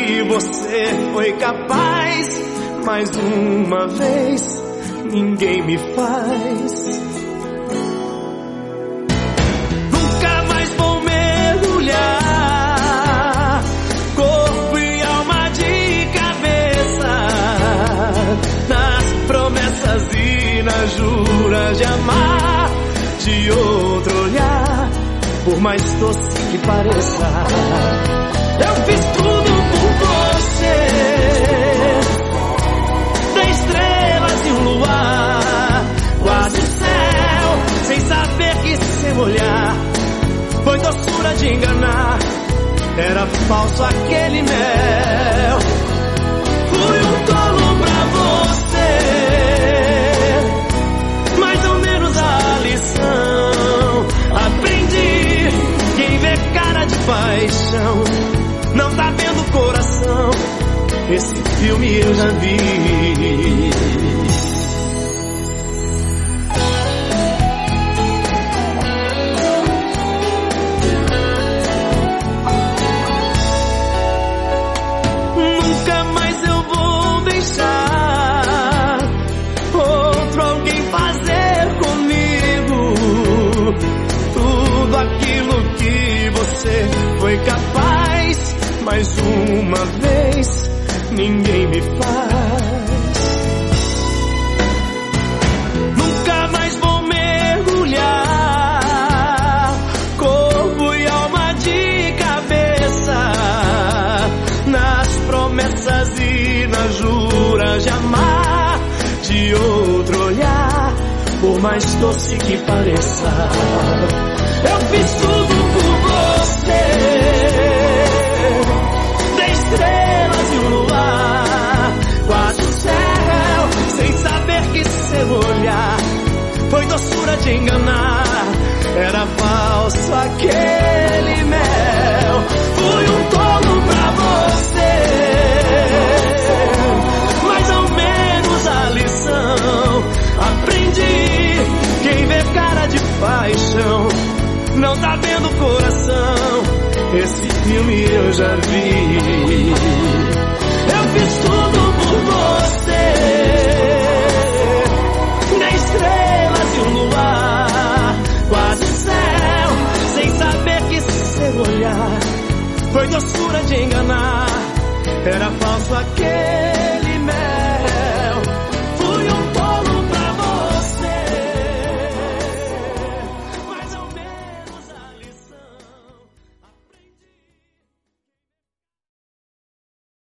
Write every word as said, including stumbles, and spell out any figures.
que você foi capaz. Mais uma vez, ninguém me faz. Nunca mais vou mergulhar, corpo e alma de cabeça, nas promessas e nas juras de amar, de outro olhar, por mais doce que pareça. Eu fiz tudo por você, dei estrelas e um luar, quase o céu, sem saber que sem olhar, foi doçura de enganar, era falso aquele mel. Fui um tolo pra você, mais ou menos a lição aprendi. Quem vê cara de paixão não tá vendo coração. Esse filme eu já vi. Nunca mais eu vou deixar outro alguém fazer comigo tudo aquilo que você foi capaz. Mais uma vez, ninguém me faz. Nunca mais vou mergulhar, corpo e alma de cabeça, nas promessas e nas juras de amar, de outro olhar, por mais doce que pareça. Eu fiz tudo por você, dei estrelas e um luar, quase o céu, sem saber que seu olhar foi doçura de enganar, era falso aquele mel. Fui um tolo pra você, mais ou menos a lição aprendi. Quem vê cara de paixão não tá vendo coração. Esse filme eu já vi. Eu fiz tudo por você, dei estrelas e um luar, quase o céu, sem saber que seu olhar foi doçura de enganar, era falso aquele